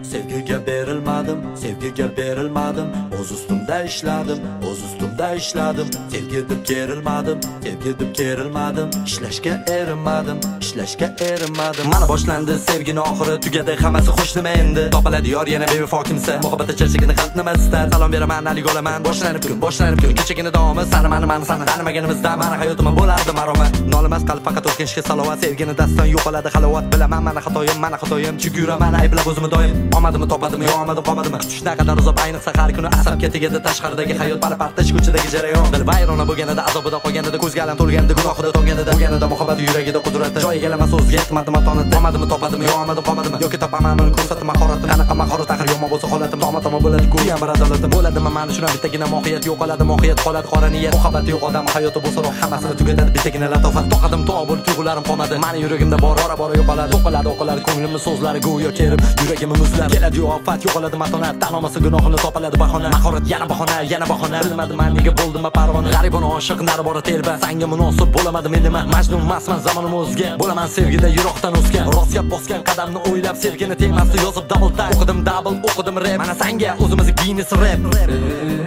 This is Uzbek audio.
Sevgiga berilmadim, sevgiga berilmadim. O'z ustimda ishladim, o'z ustimda ishladim. Sevgi deb kerilmadim, sevgi deb kerilmadim. Ishlashga erinmadim, ishlashga erinmadim. Mana boshlandi sevgini oxiri, tugadi hammasi xush nima endi. Topiladi yor yana bevafo kimsa, muhabbat charchagini qalb nima istar. Salom beraman, alik olaman, boshlanib kun, kechagina davomi sani mani sani tanimaganimizda mana hayotim bo'lardi maromat. Nolimas qalb faqat o'tkinishga salovat, sevgini dastdan yo'qoladi halovat. Bilaman mana xatoyim, chunki yuraman ayblab o'zimni doim. Omadimni topadimmi, yo omadim qomadimmi? Kutish naqadar uzoq, ayniqsa har kuni asabga tegadi tashqaridagi hayot, parpartish ko'chadagi jarayon. Dil vayrona bo'lganida, azobida qolganida, ko'zga alam to'lganida, gunohida to'lganida, muhabbat yuragida qudrati. Joyiga emas o'ziga yetmadim, matonat omadimni topadimmi, yo omadim qomadimmi? Yoki topamanmi, ko'rsatib mahoratim. Qanaqa mahorat axir yomon bo'lsa holatim, toma bo'ladi, ko'yam radolatim. Bo'ladimi mana shuna bittagina mohiyat, yo'qoladi mohiyat, qoladi qora niyat. Muhabbat yo'q odam hayoti bo'lsa roh hammasini tugatadi, bittagina latofat. Toqadim to'q bo'lib tuyg'ularim qolmadi. Mani yuragimda bor ora yo'qoladi. O'qiladi ko'nglimni so'zlari go'yo kerib, yuragimni muzlab. Keladi ofat, yo'qoladi matonat, tan olmasa gunohini topiladi bahona. Mahorat yana bahona. Bilmadim men nega bo'ldim parvona. G'aribona oshiq nari bora telba. Senga munosib bo'lamadim endi men. Majnun masman zamonim o'zga. Bo'laman sevgida yiroqdan o'sgan. Rost gap bosgan qadamni o'ylab sevgini tegmasdi yozib double tap. O'qidim double, o'qidim rap. Mana senga o'zimizni Guinness rap.